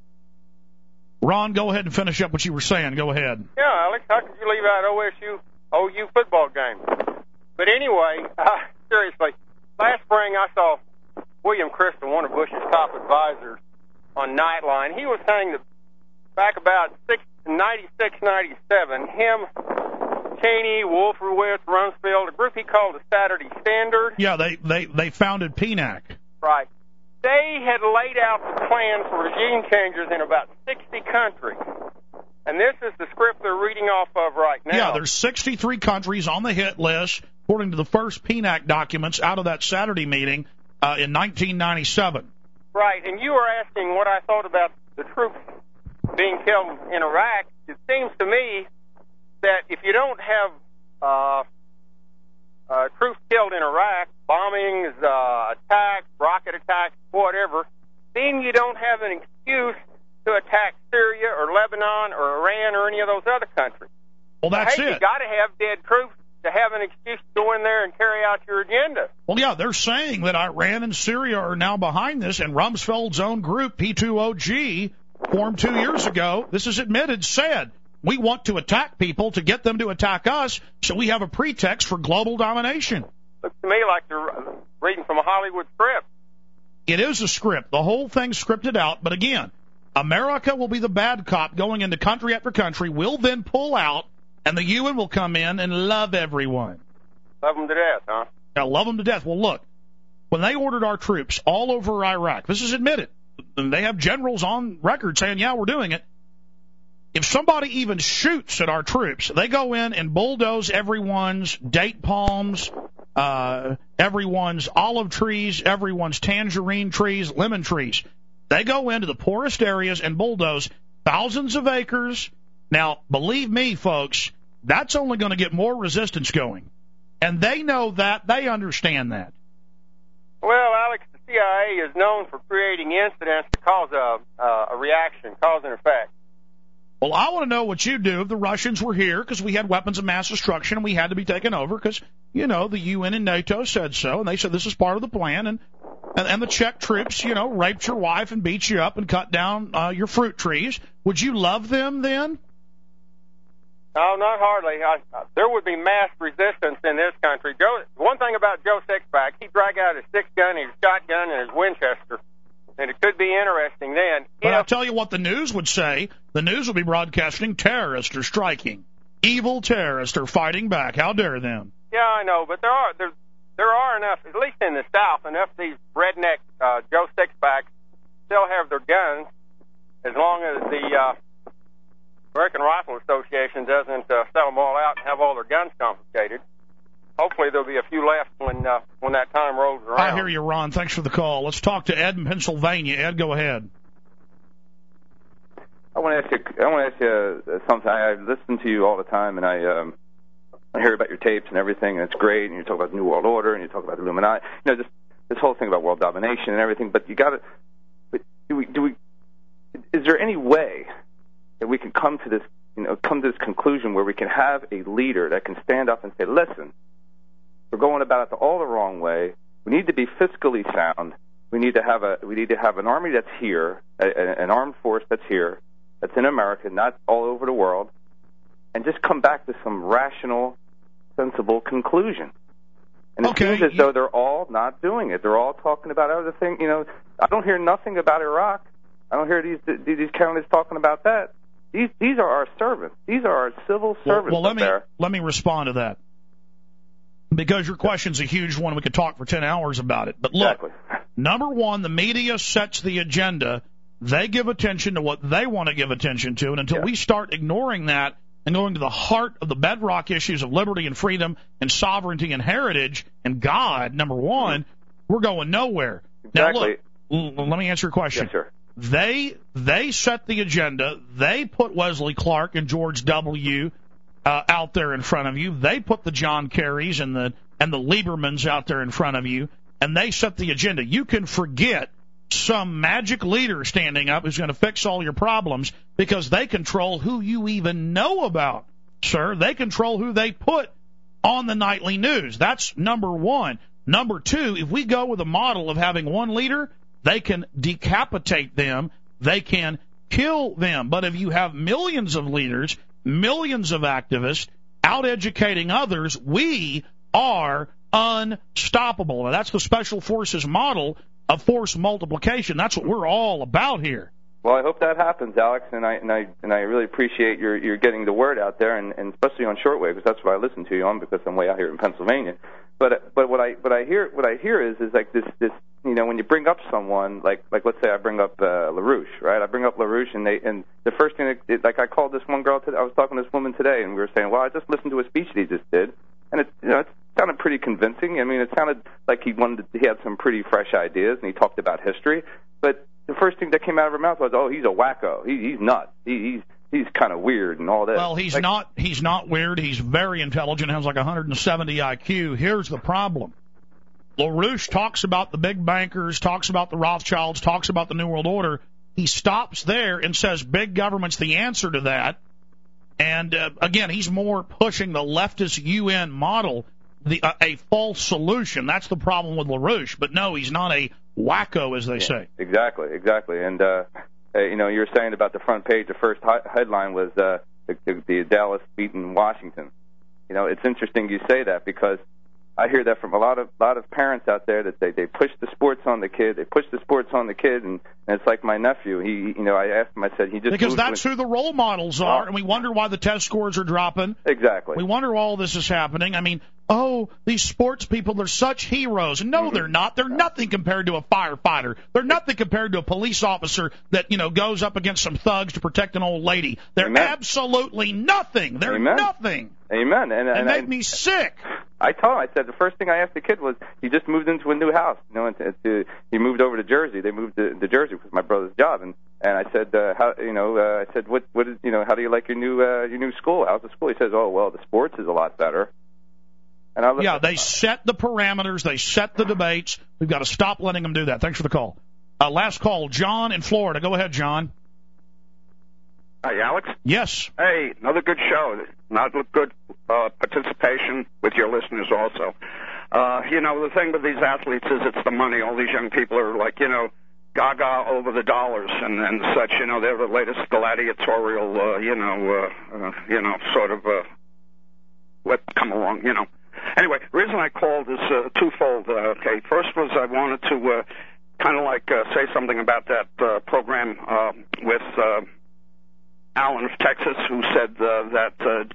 Ron, go ahead and finish up what you were saying. Go ahead. Yeah, Alex, how could you leave out OU football game? But anyway, seriously, last spring I saw William Crystal, one of Bush's top advisors, on Nightline. He was saying that back about 96, 97, him, Cheney, Wolfowitz, Rumsfeld, a group he called the Saturday Standard. Yeah, they founded PNAC. Right. They had laid out the plan for regime changes in about 60 countries. And this is the script they're reading off of right now. Yeah, there's 63 countries on the hit list, according to the first PNAC documents out of that Saturday meeting in 1997. Right, and you were asking what I thought about the troops being killed in Iraq. It seems to me that if you don't have troops killed in Iraq, bombings, attacks, rocket attacks, whatever, then you don't have an excuse to attack Syria or Lebanon or Iran or any of those other countries. Well, that's it. You got to have dead troops to have an excuse to go in there and carry out your agenda. Well, yeah, they're saying that Iran and Syria are now behind this, and Rumsfeld's own group, P2OG, formed 2 years ago, this is admitted, said, we want to attack people to get them to attack us, so we have a pretext for global domination. Looks to me like you're reading from a Hollywood script. It is a script. The whole thing's scripted out, but again, America will be the bad cop going into country after country. We'll then pull out, and the UN will come in and love everyone. Love them to death, huh? Yeah, love them to death. Well, look, when they ordered our troops all over Iraq, this is admitted. They have generals on record saying, yeah, we're doing it. If somebody even shoots at our troops, they go in and bulldoze everyone's date palms, everyone's olive trees, everyone's tangerine trees, lemon trees. They go into the poorest areas and bulldoze thousands of acres. Now, believe me, folks, that's only going to get more resistance going. And they know that. They understand that. Well, Alex, the CIA is known for creating incidents to cause a reaction, cause and effect. Well, I want to know what you'd do if the Russians were here, because we had weapons of mass destruction and we had to be taken over because, you know, the UN and NATO said so, and they said this is part of the plan, and the Czech troops, you know, raped your wife and beat you up and cut down your fruit trees. Would you love them then? No, not hardly. There would be mass resistance in this country. One thing about Joe Sixpack, he dragged out his six-gun, his shotgun, and his Winchester. And it could be interesting then. But I'll tell you what the news would say. The news would be broadcasting terrorists are striking. Evil terrorists are fighting back. How dare them? Yeah, I know, but there are enough, at least in the South, enough of these redneck Joe Sixpacks still have their guns, as long as the American Rifle Association doesn't sell them all out and have all their guns confiscated. Hopefully there'll be a few left when that time rolls around. I hear you, Ron. Thanks for the call. Let's talk to Ed in Pennsylvania. Ed, go ahead. I want to ask you something. I listen to you all the time, and I hear about your tapes and everything, and it's great. And you talk about the New World Order, and you talk about the Illuminati. You know, this whole thing about world domination and everything. But you got to. But is there any way that we can come to this conclusion where we can have a leader that can stand up and say, listen, we're going about it all the wrong way. We need to be fiscally sound. We need to have an army that's here, an armed force that's here, that's in America, not all over the world, and just come back to some rational, sensible conclusion. And it seems as though they're all not doing it. They're all talking about other things. You know, I don't hear nothing about Iraq. I don't hear these candidates talking about that. These are our servants. These are our civil servants. Well, let me respond to that. Because your question's a huge one. We could talk for 10 hours about it. But look, Number one, the media sets the agenda They give attention to what they want to give attention to, and until we start ignoring that and going to the heart of the bedrock issues of liberty and freedom and sovereignty and heritage and God, number one, we're going nowhere. Exactly. Now, look, let me answer your question. Yes, sir. They set the agenda. They put Wesley Clark and George W. Out there in front of you. They put the John Kerrys and the Liebermans out there in front of you, and they set the agenda. You can forget some magic leader standing up who's going to fix all your problems because they control who you even know about, sir. They control who they put on the nightly news. That's number one. Number two, if we go with a model of having one leader, they can decapitate them. They can kill them. But if you have millions of leaders, millions of activists out educating others, we are unstoppable. Now, that's the Special Forces model of force multiplication. That's what we're all about here. Well, I hope that happens, Alex, and I really appreciate your getting the word out there, and especially on shortwave, because that's what I listen to you on, because I'm way out here in Pennsylvania. But what I hear is like this when you bring up someone like let's say I bring up LaRouche, right? I bring up LaRouche, and the first thing like I called this one girl today. I was talking to this woman today, and we were saying, well, I just listened to a speech that he just did, and it sounded pretty convincing. I mean, it sounded like he had some pretty fresh ideas, and he talked about history, but the first thing that came out of her mouth was, "Oh, he's a wacko. He's nuts. He's kind of weird and all that." Well, he's not weird. He's very intelligent. Has like 170 IQ. Here's the problem: LaRouche talks about the big bankers, talks about the Rothschilds, talks about the New World Order. He stops there and says big government's the answer to that. And again, he's more pushing the leftist UN model, a false solution. That's the problem with LaRouche. But no, he's not a wacko, as they say. Exactly. And you were saying about the front page. The first headline was the Dallas beating Washington. You know, it's interesting you say that, because I hear that from a lot of parents out there that they push the sports on the kid. They push the sports on the kid, and it's like my nephew. I asked him. I said he just because that's who the role models are, and we wonder why the test scores are dropping. Exactly. We wonder why all this is happening. I mean, these sports people, they're such heroes. No, they're not. They're nothing compared to a firefighter. They're nothing compared to a police officer that, goes up against some thugs to protect an old lady. They're absolutely nothing. They're nothing. Amen. And it made me sick. I told him, I said, the first thing I asked the kid was, he just moved into a new house. He moved over to Jersey. They moved to Jersey because my brother's job. And I said, how do you like your new school? How's the school? He says, oh, well, the sports is a lot better. And they set the parameters. They set the debates. We've got to stop letting them do that. Thanks for the call. Last call, John in Florida. Go ahead, John. Hi, Alex? Yes. Hey, another good show. Not good participation with your listeners also. The thing with these athletes is it's the money. All these young people are like, gaga over the dollars and such. They're the latest gladiatorial, what come along, Anyway, the reason I called is twofold. Okay, first was I wanted to say something about that program with Alan of Texas, who said that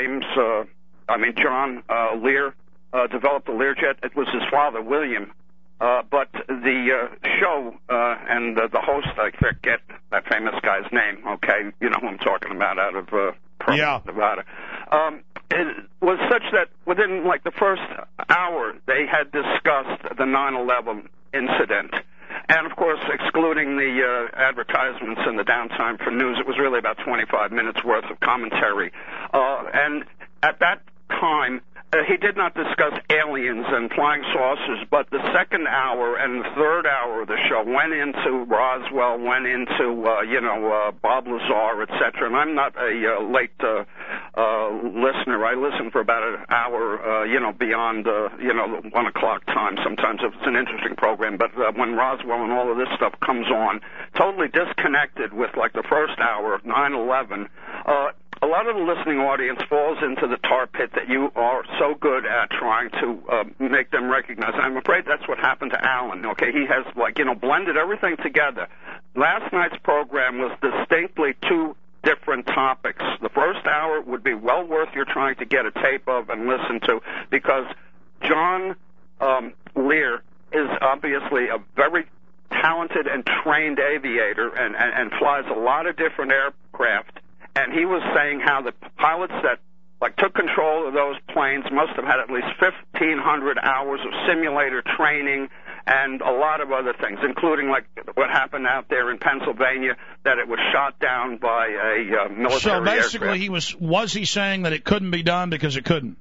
John Lear developed the Learjet. It was his father, William. But the show and the host, I forget that famous guy's name, okay? You know who I'm talking about, out of Nevada. It was such that within, the first hour, they had discussed the 9/11 incident. And, of course, excluding the advertisements and the downtime for news, it was really about 25 minutes worth of commentary. And at that time, he did not discuss aliens and flying saucers, but the second hour and the third hour of the show went into Roswell, went into, Bob Lazar, etc. And I'm not a late listener. I listen for about an hour, beyond, 1 o'clock time sometimes if it's an interesting program. But when Roswell and all of this stuff comes on, totally disconnected with, the first hour of 9/11, a lot of the listening audience falls into the tar pit that you are so good at trying to make them recognize. And I'm afraid that's what happened to Alan, okay? He has, blended everything together. Last night's program was distinctly two different topics. The first hour would be well worth your trying to get a tape of and listen to, because John Lear is obviously a very talented and trained aviator and flies a lot of different aircraft. And he was saying how the pilots that took control of those planes must have had at least 1,500 hours of simulator training and a lot of other things, including what happened out there in Pennsylvania, that it was shot down by a military aircraft. So basically, aircraft. was he saying that it couldn't be done because it couldn't?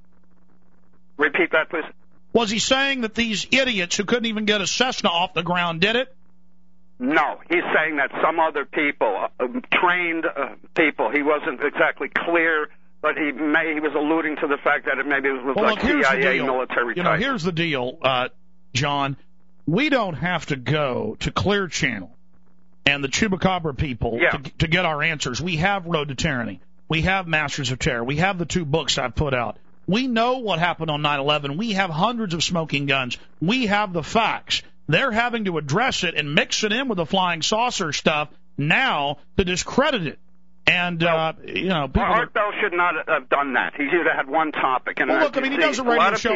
Repeat that, please. Was he saying that these idiots who couldn't even get a Cessna off the ground did it? No, he's saying that some other people, trained people, he wasn't exactly clear, but he was alluding to the fact that it maybe was CIA military type. Here's the deal, John. We don't have to go to Clear Channel and the Chupacabra people to get our answers. We have Road to Tyranny. We have Masters of Terror. We have the 2 books I've put out. We know what happened on 9/11. We have hundreds of smoking guns. We have the facts. They're having to address it and mix it in with the flying saucer stuff now to discredit it. And, people... Art Bell should not have done that. He should have had one topic. And look, he does a radio show.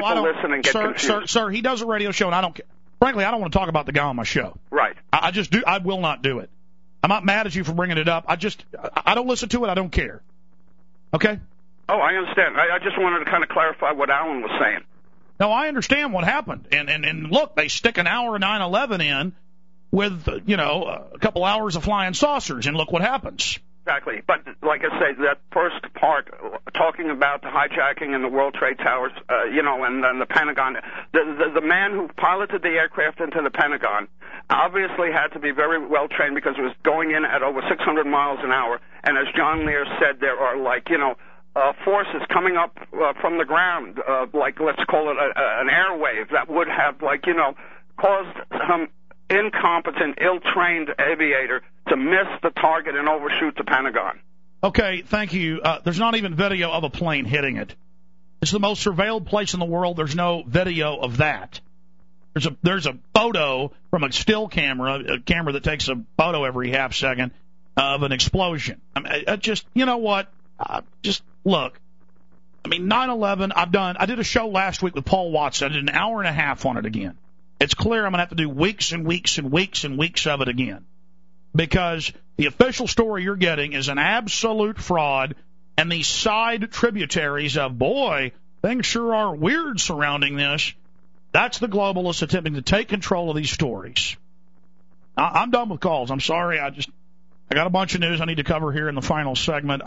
Sir, he does a radio show, and I don't care. Frankly, I don't want to talk about the guy on my show. Right. I will not do it. I'm not mad at you for bringing it up. I don't listen to it. I don't care. Okay? Oh, I understand. I just wanted to kind of clarify what Alan was saying. No, I understand what happened. And look, they stick an hour of 9/11 in with, a couple hours of flying saucers, and look what happens. Exactly. But like I say, that first part, talking about the hijacking and the World Trade Towers, and the Pentagon, the man who piloted the aircraft into the Pentagon obviously had to be very well trained because it was going in at over 600 miles an hour. And as John Lear said, there are forces coming up from the ground, let's call it an air wave that would have caused some incompetent, ill-trained aviator to miss the target and overshoot the Pentagon. Okay, thank you. There's not even video of a plane hitting it. It's the most surveilled place in the world. There's no video of that. There's a photo from a still camera, a camera that takes a photo every half second of an explosion. You know what? Just look. 9/11, I did a show last week with Paul Watson. I did an hour and a half on it again. It's clear I'm going to have to do weeks and weeks and weeks and weeks of it again. Because the official story you're getting is an absolute fraud, and these side tributaries of, boy, things sure are weird surrounding this. That's the globalists attempting to take control of these stories. I'm done with calls. I'm sorry. I got a bunch of news I need to cover here in the final segment.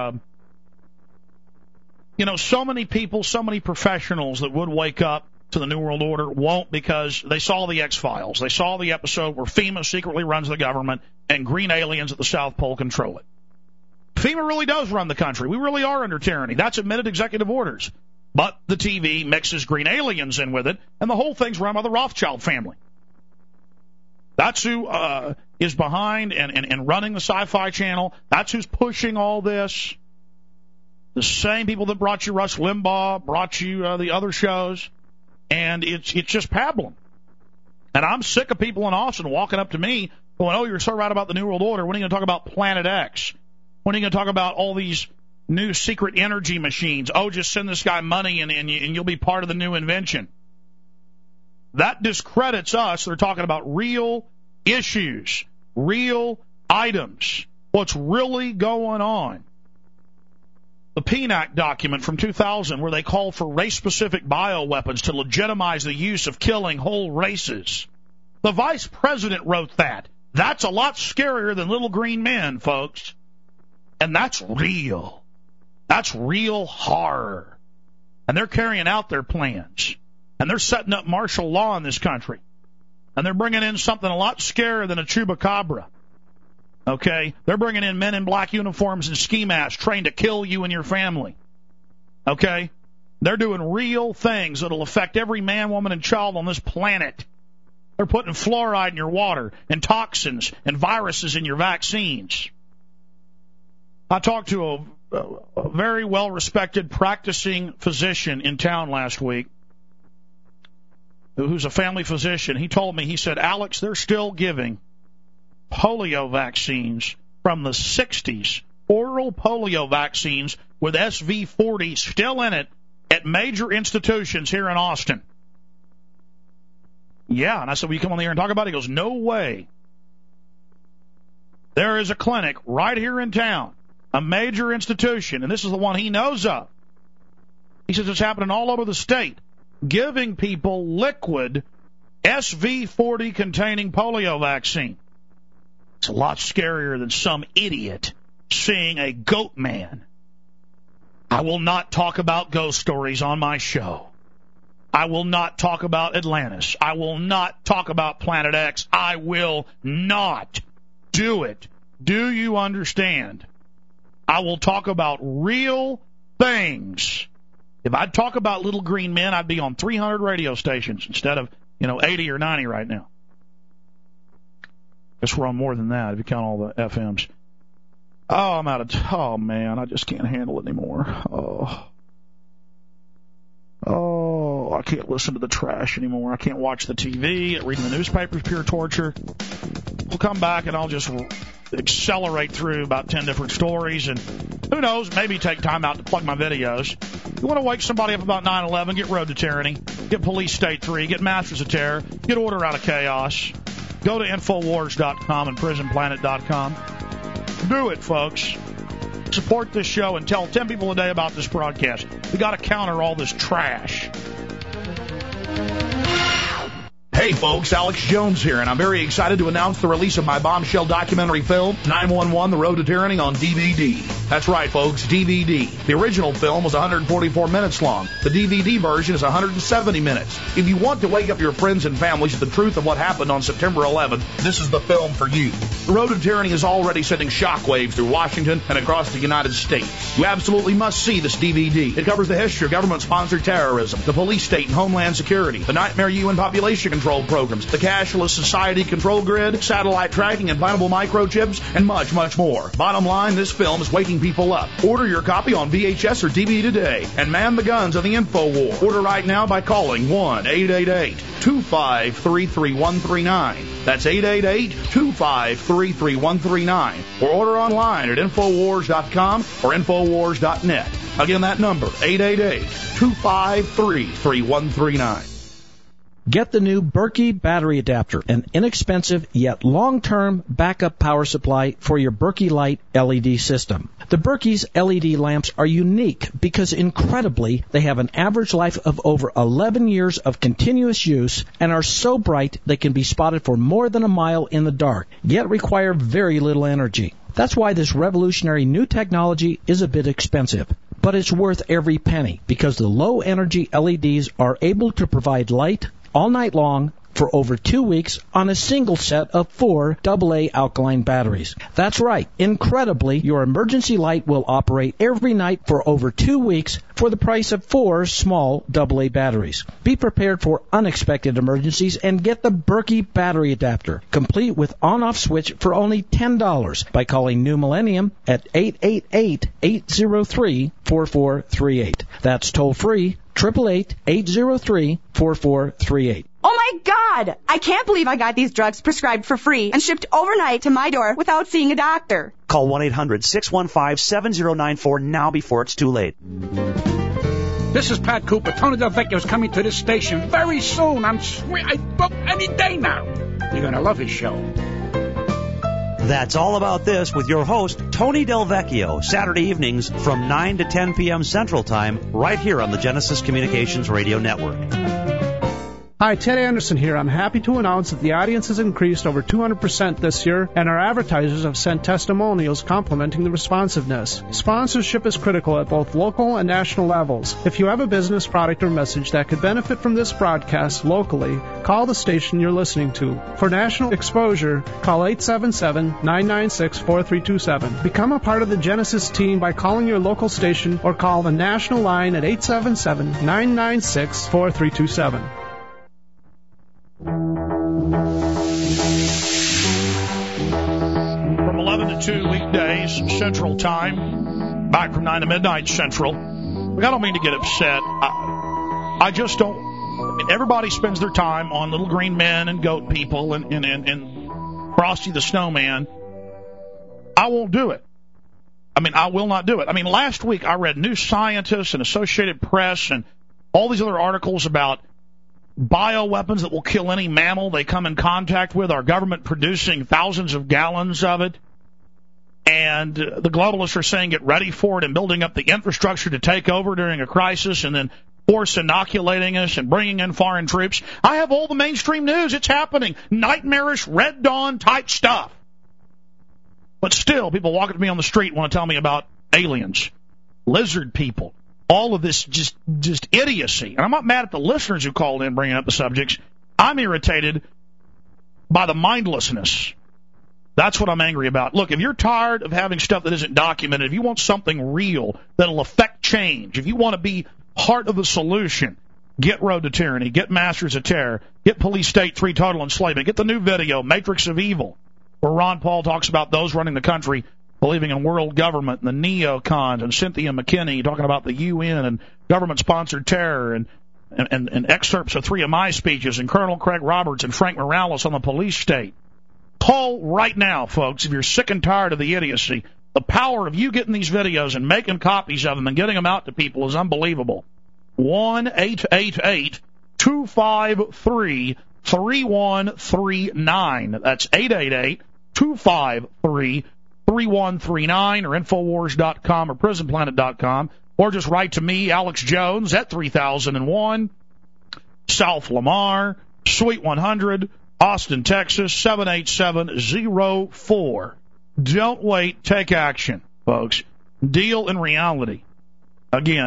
So many people, so many professionals that would wake up to the New World Order won't, because they saw the X-Files. They saw the episode where FEMA secretly runs the government and green aliens at the South Pole control it. FEMA really does run the country. We really are under tyranny. That's admitted executive orders. But the TV mixes green aliens in with it, and the whole thing's run by the Rothschild family. That's who is behind and running the Sci-Fi Channel. That's who's pushing all this. The same people that brought you Rush Limbaugh, brought you the other shows. And it's just pablum. And I'm sick of people in Austin walking up to me going, oh, you're so right about the New World Order. When are you going to talk about Planet X? When are you going to talk about all these new secret energy machines? Oh, just send this guy money and you'll be part of the new invention. That discredits us. They're talking about real issues, real items, what's really going on. The PNAC document from 2000 where they call for race-specific bioweapons to legitimize the use of killing whole races. The vice president wrote that. That's a lot scarier than little green men, folks. And that's real. That's real horror. And they're carrying out their plans. And they're setting up martial law in this country. And they're bringing in something a lot scarier than a chupacabra. Okay? They're bringing in men in black uniforms and ski masks trained to kill you and your family. Okay? They're doing real things that'll affect every man, woman, and child on this planet. They're putting fluoride in your water and toxins and viruses in your vaccines. I talked to a very well-respected practicing physician in town last week who's a family physician. He told me, he said, Alex, they're still giving polio vaccines from the 60s, oral polio vaccines with SV40 still in it at major institutions here in Austin. Yeah, and I said, will you come on the air and talk about it? He goes, no way. There is a clinic right here in town, a major institution, and this is the one he knows of. He says it's happening all over the state, giving people liquid SV40 containing polio vaccine. It's a lot scarier than some idiot seeing a goat man. I will not talk about ghost stories on my show. I will not talk about Atlantis. I will not talk about Planet X. I will not do it. Do you understand? I will talk about real things. If I'd talk about little green men, I'd be on 300 radio stations instead of, 80 or 90 right now. Guess we're on more than that if you count all the FMs. Oh, man, I just can't handle it anymore. I can't listen to the trash anymore. I can't watch the TV. Reading the newspaper is pure torture. We'll come back and I'll just accelerate through about 10 different stories, and who knows, maybe take time out to plug my videos. You want to wake somebody up about 9/11, get Road to Tyranny, get Police State 3, get Masters of Terror, get Order Out of Chaos. Go to Infowars.com and PrisonPlanet.com. Do it, folks. Support this show and tell 10 people a day about this broadcast. We got to counter all this trash. Hey folks, Alex Jones here, and I'm very excited to announce the release of my bombshell documentary film, 911: The Road to Tyranny, on DVD. That's right, folks, DVD. The original film was 144 minutes long. The DVD version is 170 minutes. If you want to wake up your friends and families to the truth of what happened on September 11th, this is the film for you. The Road to Tyranny is already sending shockwaves through Washington and across the United States. You absolutely must see this DVD. It covers the history of government-sponsored terrorism, the police state and homeland security, the nightmare UN population control programs, the cashless society control grid, satellite tracking, implantable microchips, and much, much more. Bottom line, this film is waking people up. Order your copy on VHS or DVD today and man the guns of the InfoWar. Order right now by calling 1-888-253-3139. That's 888-253-3139. Or order online at Infowars.com or Infowars.net. Again, that number, 888-253-3139. Get the new Berkey battery adapter, an inexpensive yet long-term backup power supply for your Berkey Light LED system. The Berkey's LED lamps are unique because, incredibly, they have an average life of over 11 years of continuous use and are so bright they can be spotted for more than a mile in the dark, yet require very little energy. That's why this revolutionary new technology is a bit expensive. But it's worth every penny because the low-energy LEDs are able to provide light all night long for over 2 weeks on a single set of 4 AA alkaline batteries. That's right. Incredibly, your emergency light will operate every night for over 2 weeks for the price of 4 small AA batteries. Be prepared for unexpected emergencies and get the Berkey battery adapter, complete with on-off switch for only $10 by calling New Millennium at 888-803-4438. That's toll-free, 888-803-4438. Oh my God! I can't believe I got these drugs prescribed for free and shipped overnight to my door without seeing a doctor. Call 1-800-615-7094 now before it's too late. This is Pat Cooper. Tony Del Vecchio is coming to this station very soon. Any day now. You're going to love his show. That's all about this with your host, Tony Del Vecchio, Saturday evenings from 9 to 10 p.m. Central Time, right here on the Genesis Communications Radio Network. Hi, Ted Anderson here. I'm happy to announce that the audience has increased over 200% this year, and our advertisers have sent testimonials complimenting the responsiveness. Sponsorship is critical at both local and national levels. If you have a business, product, or message that could benefit from this broadcast locally, call the station you're listening to. For national exposure, call 877-996-4327. Become a part of the Genesis team by calling your local station or call the national line at 877-996-4327. From 11 to 2 weekdays Central Time, back from 9 to midnight Central. I don't mean to get upset. I just don't. I mean, everybody spends their time on little green men and goat people and Frosty the Snowman. I won't do it. I mean, I will not do it. I mean, last week I read New Scientist and Associated Press and all these other articles about bioweapons that will kill any mammal they come in contact with, our government producing thousands of gallons of it. And the globalists are saying get ready for it and building up the infrastructure to take over during a crisis and then force inoculating us and bringing in foreign troops. I have all the mainstream news. It's happening. Nightmarish Red Dawn type stuff. But still, people walk up to me on the street want to tell me about aliens, lizard people, all of this just idiocy. And I'm not mad at the listeners who called in bringing up the subjects. I'm irritated by the mindlessness. That's what I'm angry about. Look, if you're tired of having stuff that isn't documented, if you want something real that'll affect change, if you want to be part of the solution, get Road to Tyranny, get Masters of Terror, get Police State 3 Total Enslavement, get the new video, Matrix of Evil, where Ron Paul talks about those running the country believing in world government and the neocons, and Cynthia McKinney talking about the UN and government-sponsored terror, and excerpts of 3 of my speeches, and Colonel Craig Roberts and Frank Morales on the police state. Call right now, folks, if you're sick and tired of the idiocy. The power of you getting these videos and making copies of them and getting them out to people is unbelievable. 1-888-253-3139. That's 888-253-3139 or Infowars.com or PrisonPlanet.com. Or just write to me, Alex Jones, at 3001 South Lamar, Suite 100, Austin, Texas, 78704. Don't wait. Take action, folks. Deal in reality. Again,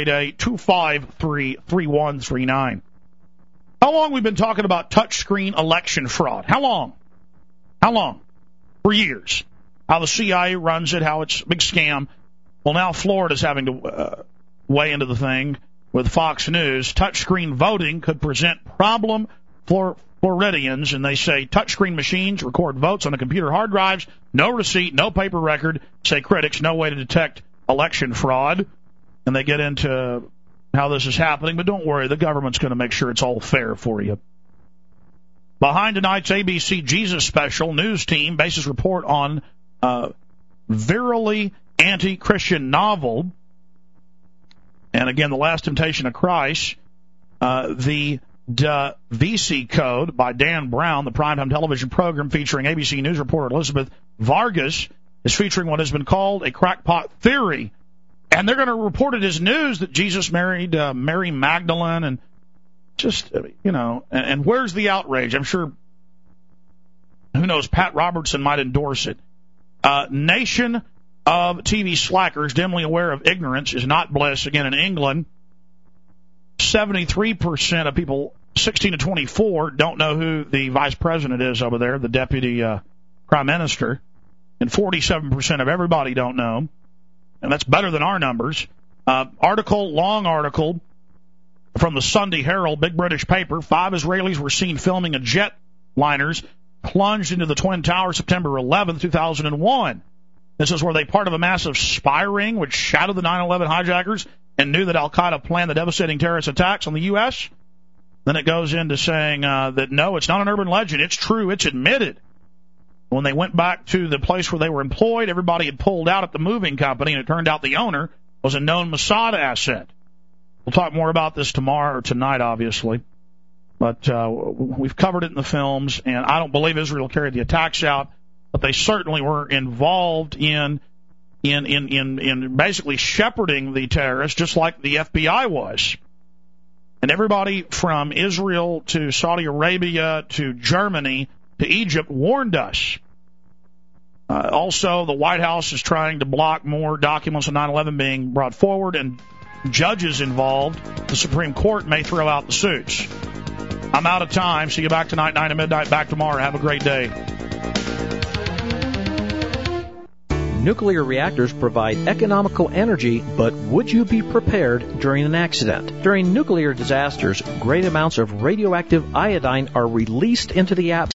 888-253-3139. How long we've been talking about touchscreen election fraud? How long? For years. How the CIA runs it, how it's a big scam. Well, now Florida's having to weigh into the thing with Fox News. Touchscreen voting could present problem for Floridians, and they say touchscreen machines record votes on the computer hard drives, no receipt, no paper record, say critics, no way to detect election fraud. And they get into how this is happening, but don't worry, the government's going to make sure it's all fair for you. Behind tonight's ABC Jesus special, news team bases report on virally anti-Christian novel. And again, The Last Temptation of Christ, the Da Vinci Code by Dan Brown, the primetime television program featuring ABC News reporter Elizabeth Vargas, is featuring what has been called a crackpot theory. And they're going to report it as news that Jesus married Mary Magdalene, and just, and where's the outrage? I'm sure, who knows, Pat Robertson might endorse it. Nation of TV slackers, dimly aware of ignorance, is not bliss. Again, in England, 73% of people 16 to 24 don't know who the vice president is over there, the deputy prime minister, and 47% of everybody don't know, and that's better than our numbers. Long article from the Sunday Herald, big British paper. 5 Israelis were seen filming a jetliners plunged into the Twin Towers September 11th, 2001. This is where they part of a massive spy ring which shadowed the 9/11 hijackers and knew that al-Qaeda planned the devastating terrorist attacks on the U.S. Then it goes into saying that, no, it's not an urban legend. It's true. It's admitted. When they went back to the place where they were employed, everybody had pulled out at the moving company, and it turned out the owner was a known Mossad asset. We'll talk more about this tomorrow or tonight, obviously. But we've covered it in the films, and I don't believe Israel carried the attacks out, but they certainly were involved in basically shepherding the terrorists, just like the FBI was. And everybody from Israel to Saudi Arabia to Germany to Egypt warned us. Also, the White House is trying to block more documents of 9/11 being brought forward, and judges involved, the Supreme Court, may throw out the suits. I'm out of time. See you back tonight, 9 to midnight, back tomorrow. Have a great day. Nuclear reactors provide economical energy, but would you be prepared during an accident? During nuclear disasters, great amounts of radioactive iodine are released into the atmosphere.